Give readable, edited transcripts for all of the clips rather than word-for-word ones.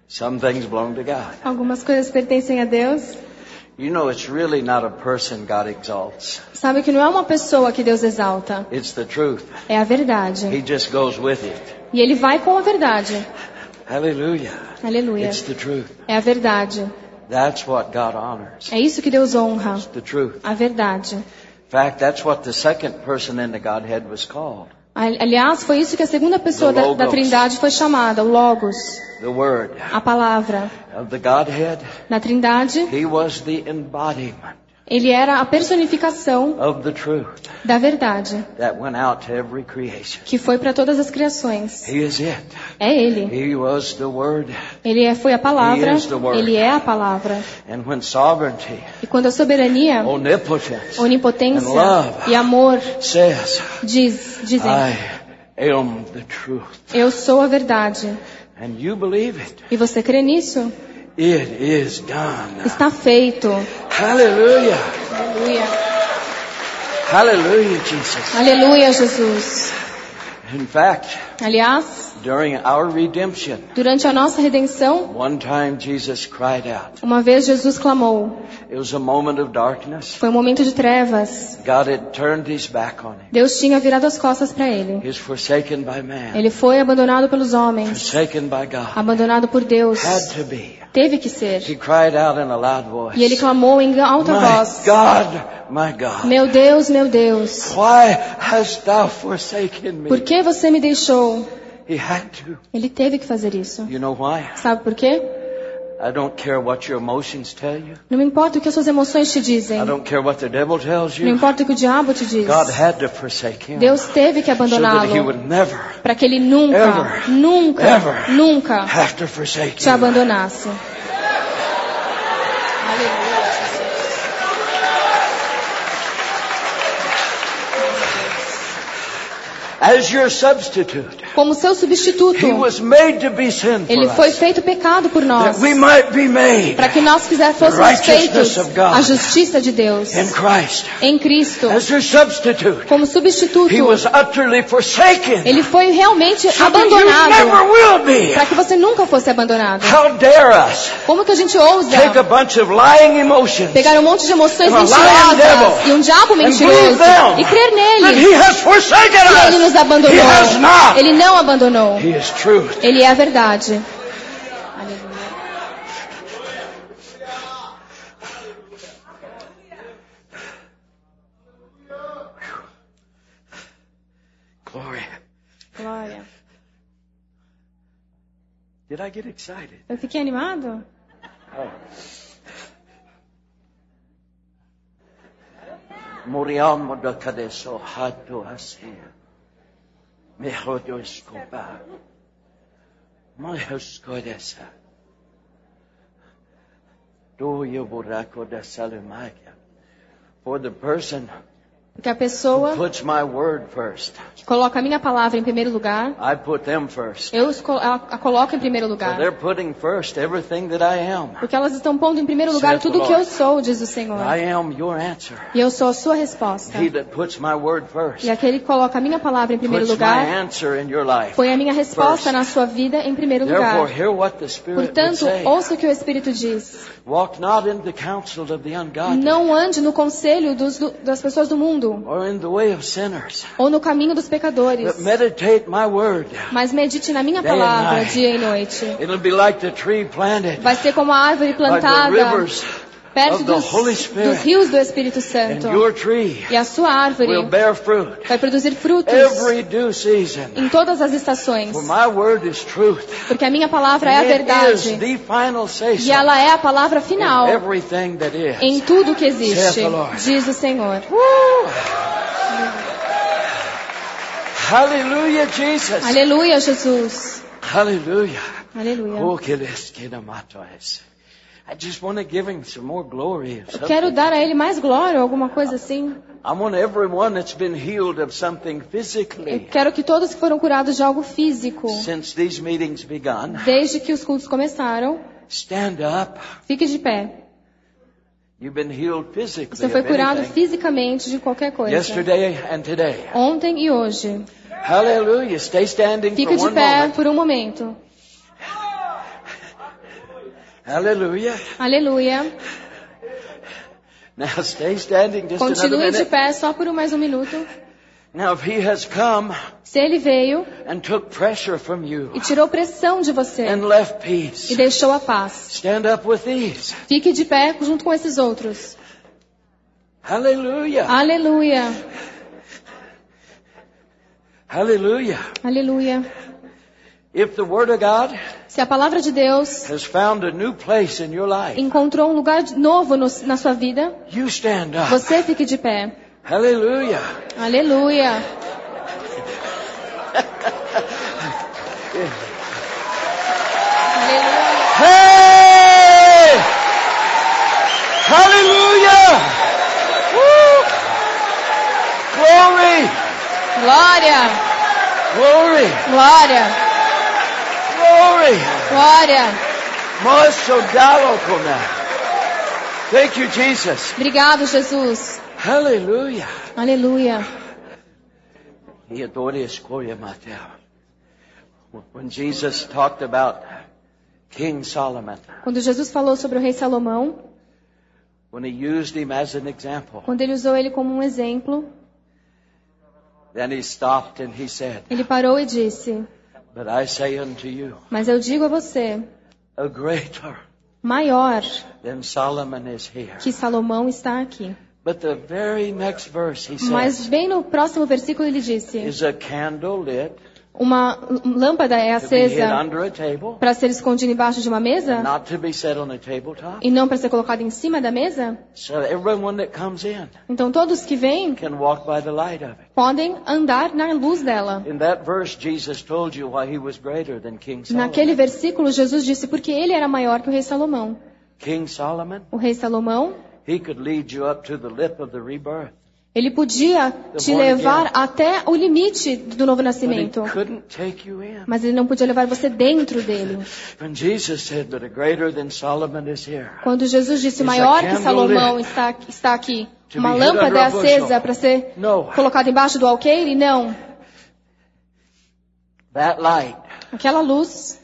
Some things belong to God. Algumas coisas pertencem a Deus. You know, it's really not a person God exalts. Sabe que não é uma pessoa que Deus exalta. It's the truth. É a verdade. He just goes with it. E ele vai com a verdade. Hallelujah. Aleluia. It's the truth. É a verdade. That's what God honors. É isso que Deus honra. It's the truth. A verdade. In fact, that's what the second person in the Godhead was called. Aliás, foi isso que a segunda pessoa da Trindade foi chamada, o Logos. The Word. A palavra. Of the Godhead. Na Trindade. He was the embodiment. Ele era a personificação of the truth da verdade that went out to every creation. Que foi para todas as criações. He is it. É Ele. He was the Word. Ele foi a palavra. He is the Word. Ele é a palavra. And when sovereignty, e quando a soberania, onipotência and love e amor dizem, I am the truth. Eu sou a verdade. And you believe it. E você crê nisso? It is done. Está feito. Hallelujah. Aleluia. Hallelujah, Jesus. Aleluia, Jesus. In fact, aliás, during our redemption, durante a nossa redenção, one time Jesus cried out. Uma vez Jesus clamou. It was a moment of darkness. Foi um momento de trevas. God had turned his back on him. Deus tinha virado as costas para ele. He was forsaken by man. Ele foi abandonado pelos homens. Forsaken by God. Abandonado por Deus. Had to be. Teve que ser. He cried out in a loud voice. E ele clamou em alta voz. My God. Meu Deus, meu Deus. Why hast thou forsaken me? Por que você me deixou? He had to. Ele teve que fazer isso. You know why? Sabe por quê? I don't care what your emotions tell you. Não me importa o que as suas emoções te dizem. I don't care what the devil tells you. Não importa o que o diabo te diz. God had to forsake him. Deus teve que abandoná-lo. So that he would never, para que ele nunca have to forsake te abandonasse. As your substitute. Como seu substituto. He was made to be sin for ele foi feito pecado por nós. That we might be made para que nós fôssemos feitos a justiça de Deus. In Christ. Em Cristo. As your substitute. Como substituto. He was utterly forsaken. Ele foi realmente abandonado. Para que você nunca fosse abandonado. How dare us? Como que a gente ousa? Take a bunch of lying emotions. Pegar um monte de emoções mentirosas e um diabo mentiroso e crer nele. He has forsaken us. Ele nos abandonou. He has not. Ele não abandonou. He is truth. Ele é a verdade. Glória. Did I get excited? Eu fiquei animado? Oh. Moriamo da cadesso hato assim. Mehodo escoba. Mas coisa. Do you buraco da salamagia? For the person que a pessoa puts my word first. Que coloca a minha palavra em primeiro lugar. I put them first. Eu a coloco em primeiro lugar. So they're putting first everything that I am. Porque elas estão pondo em primeiro lugar tudo o que eu sou, diz o Senhor. I am your answer. E eu sou a sua resposta. He that puts my word first. E aquele que coloca a minha palavra em primeiro lugar, my answer in your life põe a minha resposta na sua vida em primeiro lugar. Therefore, hear what the Spirit Portanto, would say. ouça o que o Espírito diz. Walk not in the counsel of the ungodly. Não ande no conselho das pessoas do mundo. Or in the way of sinners. Ou no caminho dos pecadores. But meditate my word. Mas medite na minha palavra dia e noite. It'll be like the tree planted. Vai ser como a árvore plantada perto dos rios do Espírito Santo. E a sua árvore vai produzir frutos em todas as estações. Porque a minha palavra é a verdade. E ela é a palavra final em tudo que existe, diz o Senhor. Aleluia, Jesus. Aleluia, Jesus. Aleluia. Aleluia. I just want to give him some more glory. Eu quero dar a ele mais glória, alguma coisa assim. I want everyone that's been healed of something physically. Eu quero que todos que foram curados de algo físico. Since these meetings begun. Desde que os cultos começaram. Stand up. Fique de pé. You've been healed physically. Você foi curado fisicamente de qualquer coisa. Yesterday and today. Ontem e hoje. Hallelujah. Stay standing Fique for de pé por um momento. Aleluia. Aleluia. Now stay standing just Continue de pé só por mais um minuto. Now if he has come se ele veio and took pressure from you e tirou pressão de você and left peace, e deixou a paz, stand up with these. Fique de pé junto com esses outros. Aleluia. Aleluia. Aleluia. Aleluia. If the word of God se a palavra de Deus has found a new place in your life, encontrou um lugar novo na sua vida, you stand up. Você fique de pé. Aleluia. Aleluia. Hey! Hallelujah! Glory! Glória! Glory! Glória! Glory! Glória! Thank you, Jesus. Obrigado, Jesus. Hallelujah. Aleluia. When Jesus talked about King Solomon, quando Jesus falou sobre o rei Salomão, when he used him as an example, quando ele usou ele como um exemplo, then he stopped and he said, ele parou e disse, But I say unto you, mas eu digo a você, a greater maior than Solomon is here. Que Salomão está aqui. But the very next verse he says, mas bem no próximo versículo ele disse, is a candle lit, uma lâmpada é acesa para ser escondida embaixo de uma mesa e não para ser colocada em cima da mesa. Então todos que vêm podem andar na luz dela. Naquele versículo Jesus disse porque ele era maior que o rei Salomão. O rei Salomão, ele podia te levar até o limite do novo nascimento. Mas ele não podia levar você dentro dele. Quando Jesus disse, maior que Salomão está aqui. Uma lâmpada é acesa para ser colocada embaixo do alqueire? Não. Aquela luz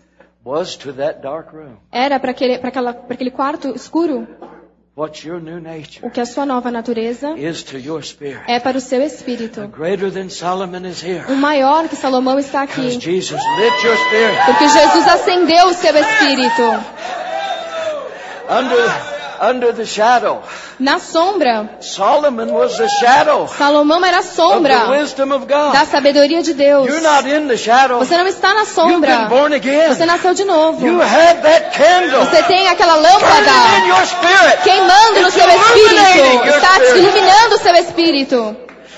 era para aquele quarto escuro. O que a sua nova natureza é para o seu espírito. O maior que Salomão está aqui. Porque Jesus acendeu o seu espírito. Na sombra. Salomão era a sombra da sabedoria de Deus. Você não está na sombra. Você nasceu de novo. Você tem aquela lâmpada queimando no seu espírito. Está iluminando o seu espírito.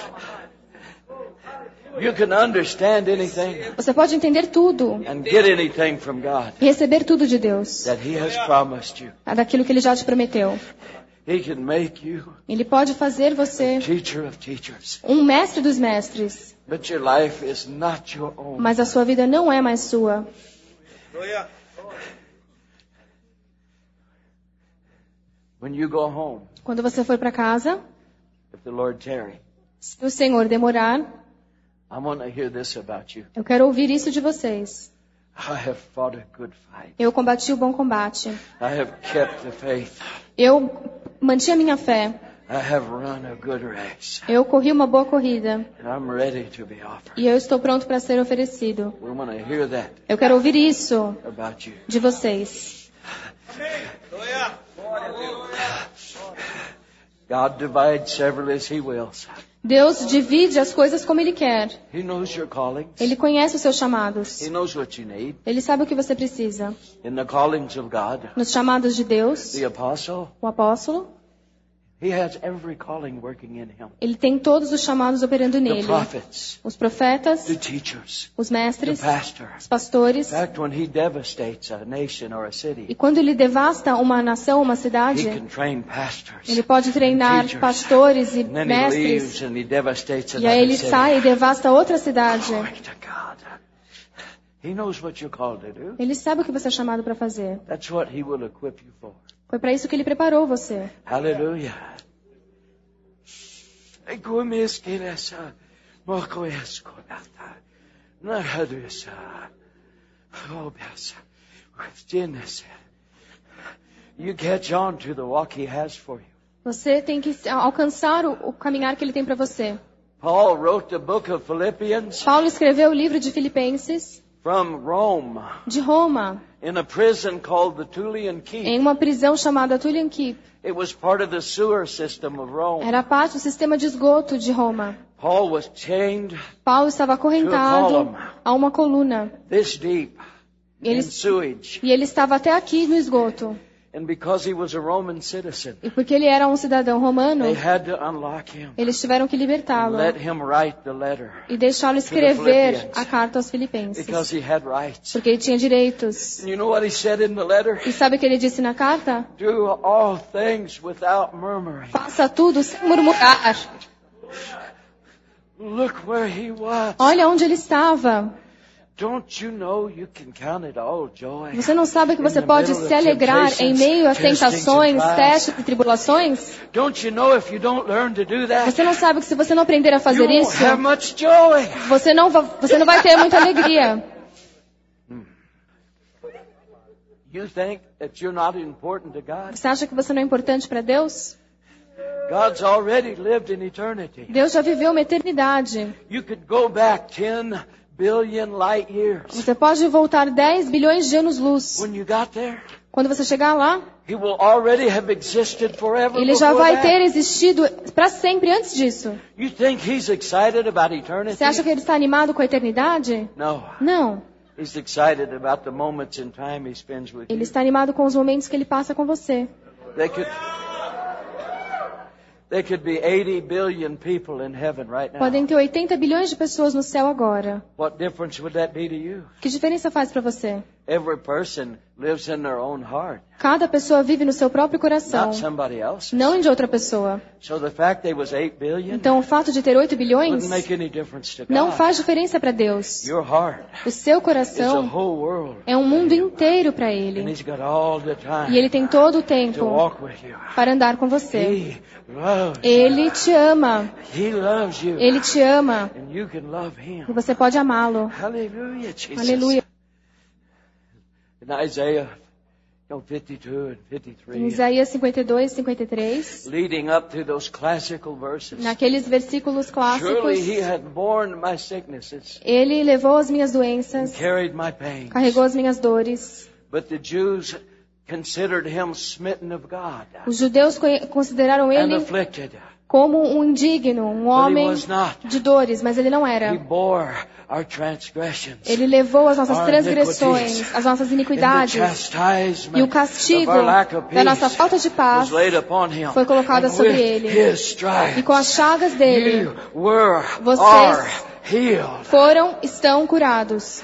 Você pode entender tudo e receber tudo de Deus, daquilo que Ele já te prometeu. Ele pode fazer você um mestre dos mestres, mas a sua vida não é mais sua. Quando você for para casa, se o Senhor demorar, eu quero ouvir isso de vocês. Eu combati o bom combate. Eu mantive a minha fé. Eu corri uma boa corrida. E eu estou pronto para ser oferecido. Eu quero ouvir isso de vocês. God divides several as he wills. Deus divide as coisas como Ele quer. Ele conhece os seus chamados. Ele sabe o que você precisa. Nos chamados de Deus, o apóstolo, ele tem todos os chamados operando nele. Os profetas, os mestres, os pastores. E quando ele devasta uma nação, uma cidade, ele pode treinar pastores e mestres. E aí ele sai e devasta outra cidade. Ele sabe o que você é chamado para fazer. Foi para isso que ele preparou você. Aleluia. You catch on to the walk he has for you. Você tem que alcançar o caminhar que ele tem para você. Paul wrote the book of Philippians. Paulo escreveu o livro de Filipenses. From Rome. De Roma. In a prison called the Tullian Keep. Em uma prisão chamada Tullian Keep. It was part of the sewer system of Rome. Era parte do sistema de esgoto de Roma. Paul was chained. Paulo estava acorrentado a uma coluna. This deep in sewage. E ele estava até aqui no esgoto. And because he was a Roman citizen, e porque ele era um cidadão romano, they had to unlock him, eles tiveram que libertá-lo e deixá-lo escrever a carta aos Filipenses, because he had rights. Porque ele tinha direitos. And you know what he said in the letter? E sabe o que ele disse na carta? Do all things without murmuring. Faça tudo sem murmurar. Look where he was. Olha onde ele estava. Don't you know you can count it all joy? Você não sabe que você pode se alegrar em meio às tentações, testes e tribulações? Don't you know if you don't learn to do that? Você não sabe que se você não aprender a fazer you isso, won't have much joy. Você não vai ter muita alegria. You think that you're not important to God? Você acha que você não é importante para Deus? God's already lived in eternity. Deus já viveu uma eternidade. You could go back 10 billion light years. Você pode voltar 10 bilhões de anos-luz. When you got there, quando você chegar lá, he will already have existed forever. Ele já vai ter existido para sempre antes disso. You think he's excited about eternity? Você acha que ele está animado com a eternidade? No. Não. He's excited about the moments in time he spends with Ele you. está animado com os momentos que ele passa com você. There could be 80 billion people in heaven right now. Podem ter 80 bilhões de pessoas no céu agora. What difference would that be to you? Que diferença faz para você? Every person lives in their own heart. Cada pessoa vive no seu próprio coração. Not somebody else's. Não de outra pessoa. So the fact there was 8 billion. Então o fato de ter 8 bilhões wouldn't make any difference to God. Não faz diferença para Deus. Your heart o seu coração is a whole world é um mundo inteiro para Ele. And he's got all the time e Ele tem todo o tempo to walk with you. Para andar com você. He loves Ele te ama. He loves you. Ele te ama. And you can love him. E você pode amá-lo. Hallelujah, Jesus. Aleluia. In Isaiah 52 and 53. Em Isaías 52 e 53. Leading up to those classical verses. Naqueles versículos clássicos. Surely he had borne my sicknesses. Ele levou as minhas doenças. And carried my pains. Carregou as minhas dores. But the Jews considered him smitten of God. Os judeus consideraram ele and afflicted. Como um indigno, um homem de dores, mas ele não era. He bore our transgressions, ele levou as nossas transgressões, as nossas iniquidades, e o castigo da nossa falta de paz foi colocado sobre ele. E com as chagas dele, vocês estão curados.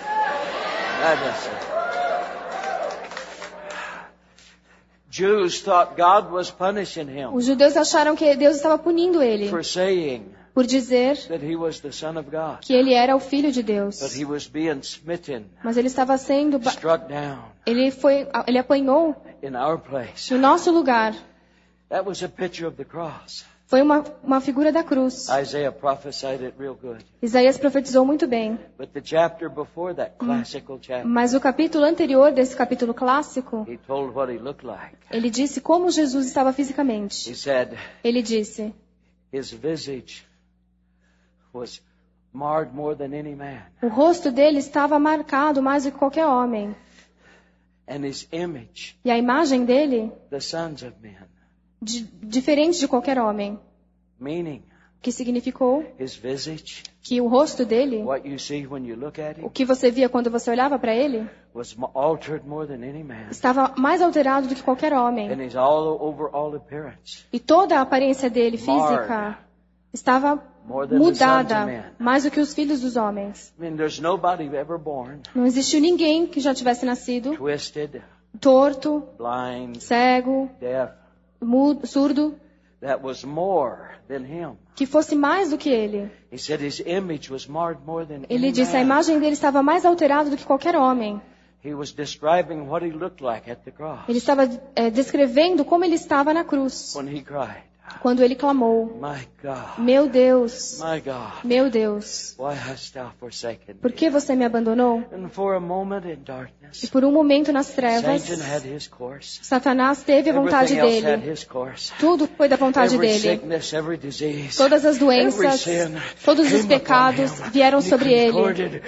Jews thought God was punishing him. Os judeus acharam que Deus estava punindo ele for saying por dizer that he was the son of God. Que ele era o filho de Deus. But he was being smitten, mas ele estava sendo struck down. Ele apanhou in our place. No nosso lugar. That was a picture of the cross. Foi uma figura da cruz. Isaiah prophesied it real good. Isaías profetizou muito bem. But the chapter before that classical chapter, mas o capítulo anterior desse capítulo clássico, he told what he looked like. Ele disse como Jesus estava fisicamente. He said, ele disse, his visage was marred more than any man. O rosto dele estava marcado mais do que qualquer homem. And his image, e a imagem dele, the sons of men. Diferente de qualquer homem. Meaning, que significou his visage, que o rosto dele, what you see when you look at him, o que você via quando você olhava para ele, was altered more than any man. Estava mais alterado do que qualquer homem. And his overall appearance, e toda a aparência dele física estava mudada mais do que os filhos dos homens. I mean, there's nobody ever born, não existiu ninguém que já tivesse nascido twisted, torto, blind, cego, deaf, surdo, that was more than him. Que fosse mais do que ele. He said his image was marred more than ele disse a imagem dele estava mais alterada do que qualquer homem. He was describing what he looked like at the cross. Ele estava descrevendo como ele estava na cruz. When he cried. Quando ele clamou, meu Deus, meu Deus, por que você me abandonou? E por um momento nas trevas, Satanás teve a vontade dele. Tudo foi da vontade dele. Todas as doenças, todos os pecados vieram sobre ele.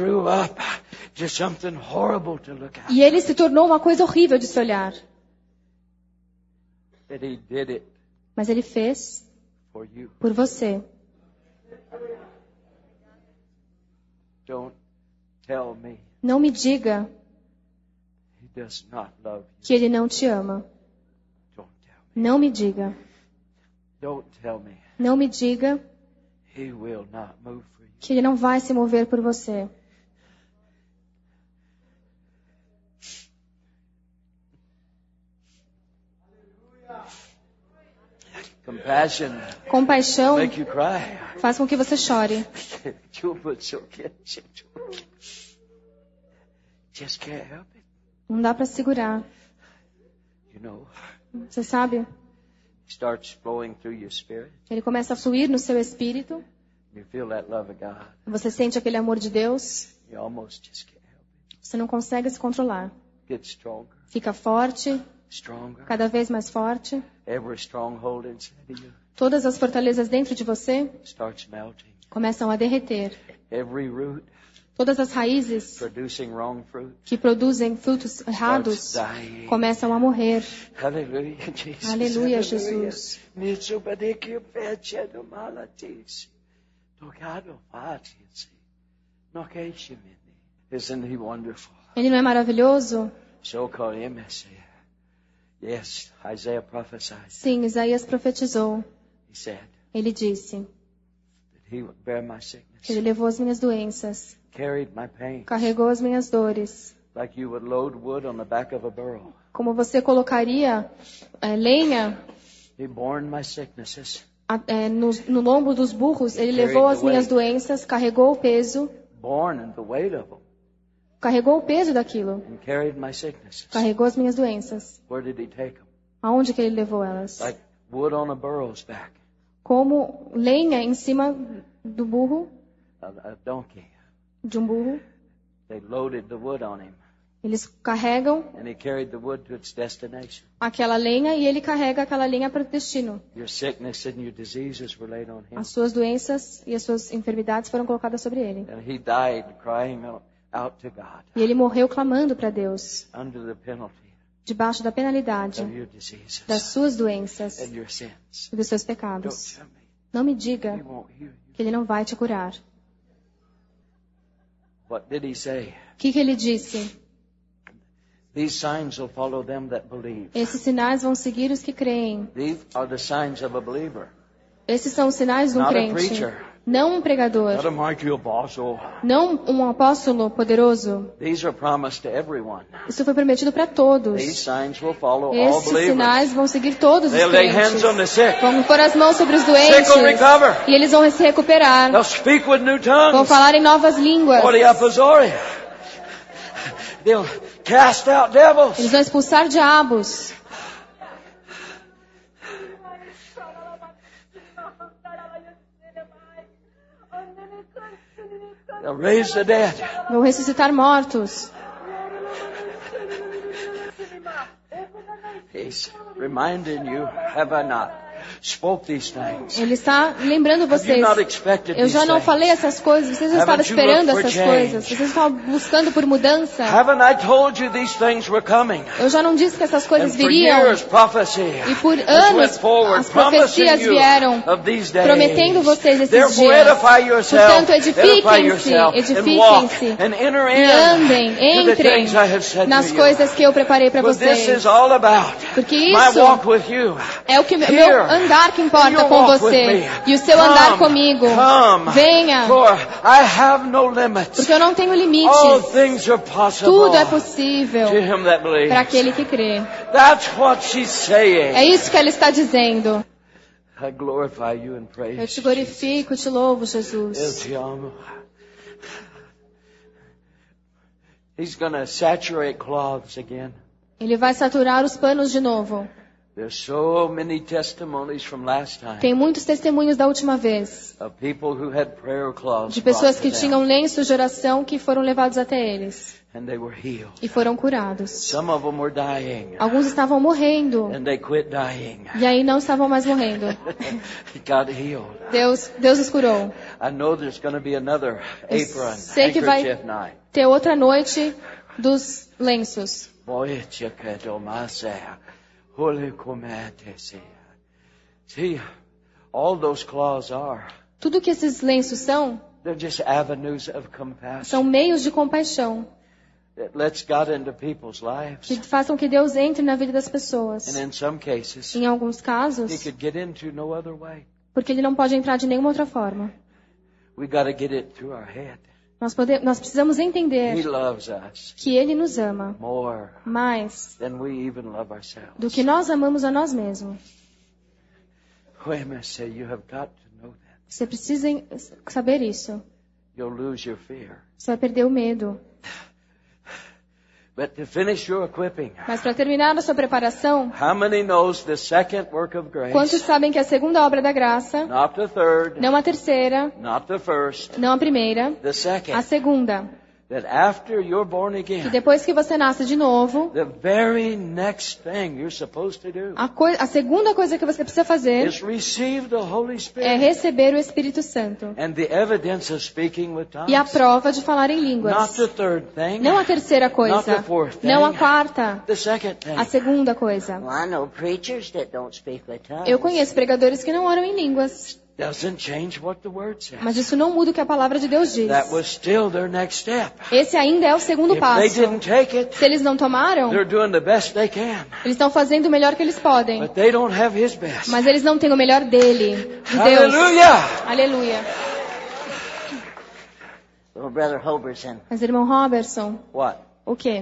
E ele se tornou uma coisa horrível de se olhar. Mas ele fez por você. Não me diga que ele não te ama. Não me diga. Não me diga que ele não vai se mover por você. Compaixão faz com que você chore. Não dá para segurar. Você sabe? Ele começa a fluir no seu espírito. Você sente aquele amor de Deus. Você não consegue se controlar. Fica forte. Cada vez mais forte. Todas as fortalezas dentro de você começam a derreter. Todas as raízes que produzem frutos errados começam a morrer. Aleluia, Jesus. Ele não é maravilhoso? Sim, Isaías profetizou. Ele disse que ele levou as minhas doenças, carregou as minhas dores, como você colocaria lenha no lombo dos burros. Ele levou as minhas doenças, carregou o peso. Carregou o peso daquilo. Carregou as minhas doenças. Aonde que ele levou elas? Como lenha em cima do burro. De um burro. Eles carregam aquela lenha e ele carrega aquela lenha para o destino. As suas doenças e as suas enfermidades foram colocadas sobre ele. E ele morreu clamando para Deus, debaixo da penalidade das suas doenças e dos seus pecados. Não me diga que ele não vai te curar. O que ele disse? Esses sinais vão seguir os que creem. Esses são os sinais de um crente. Não um pregador. Não um apóstolo poderoso. Isso foi prometido para todos. Esses sinais vão seguir todos os crentes. Vão pôr as mãos sobre os doentes. E eles vão se recuperar. Vão falar em novas línguas. Eles vão expulsar diabos. Vão ressuscitar mortos. Ele está lembrando vocês. Eu já não falei essas coisas. Vocês não estavam esperando essas coisas. Vocês estavam buscando por mudança. Eu já não disse que essas coisas viriam. E por anos as profecias vieram prometendo vocês esses dias. Portanto, edifiquem-se e andem, entrem nas coisas que eu preparei para vocês. Porque isso é o que meu andar que importa com você. E o seu andar comigo. Venha. Porque eu não tenho limites. Tudo é possível para aquele que crê. É isso que ela está dizendo. Eu te glorifico, te louvo, Jesus. Eu te amo. He's going to saturate cloths again. Ele vai saturar os panos de novo. Tem muitos testemunhos da última vez. De pessoas que tinham lenços de oração que foram levados até eles. E foram curados. Alguns estavam morrendo. E aí não estavam mais morrendo. Deus os curou. Eu sei que vai ter outra noite dos lenços. Tudo que esses lenços são meios de compaixão. Que façam que Deus entre na vida das pessoas. Em alguns casos, porque Ele não pode entrar de nenhuma outra forma. Nós precisamos entender que Ele nos ama mais do que nós amamos a nós mesmos. Você precisa saber isso. Você vai perder o medo. Mas para terminar a sua preparação, quantos sabem que a segunda obra da graça, não a terceira, não a primeira, a segunda, que depois que você nasce de novo, a segunda coisa que você precisa fazer é receber o Espírito Santo e a prova de falar em línguas. Não a terceira coisa, não a quarta, a segunda coisa. Eu conheço pregadores que não oram em línguas. Mas isso não muda o que a palavra de Deus diz. Esse ainda é o segundo passo. Se eles não tomaram, eles estão fazendo o melhor que eles podem. Mas eles não têm o melhor dele, de Deus. Aleluia. Mas irmão Robertson, o quê?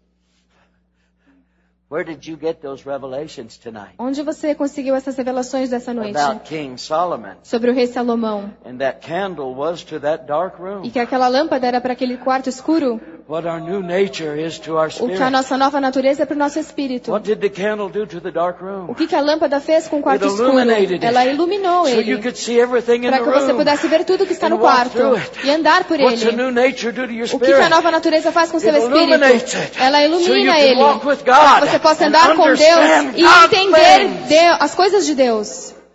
Where did you get those revelations tonight? Onde você conseguiu essas revelações dessa noite? About King Solomon. Sobre o rei Salomão. And that candle was to that dark room. E que aquela lâmpada era para aquele quarto escuro. What our new nature is to our spirit. O que a nossa nova natureza é para o nosso espírito. What did the candle do to the dark room? O que a lâmpada fez com o quarto escuro? Ela iluminou ele. So you could see everything in the room. Para que você pudesse ver tudo que está no quarto e andar por ele. What's a new nature do to your spirit? O que a nova natureza faz com o seu espírito? Ela ilumina ele. Para que você possa andar com Deus e entender as coisas de Deus.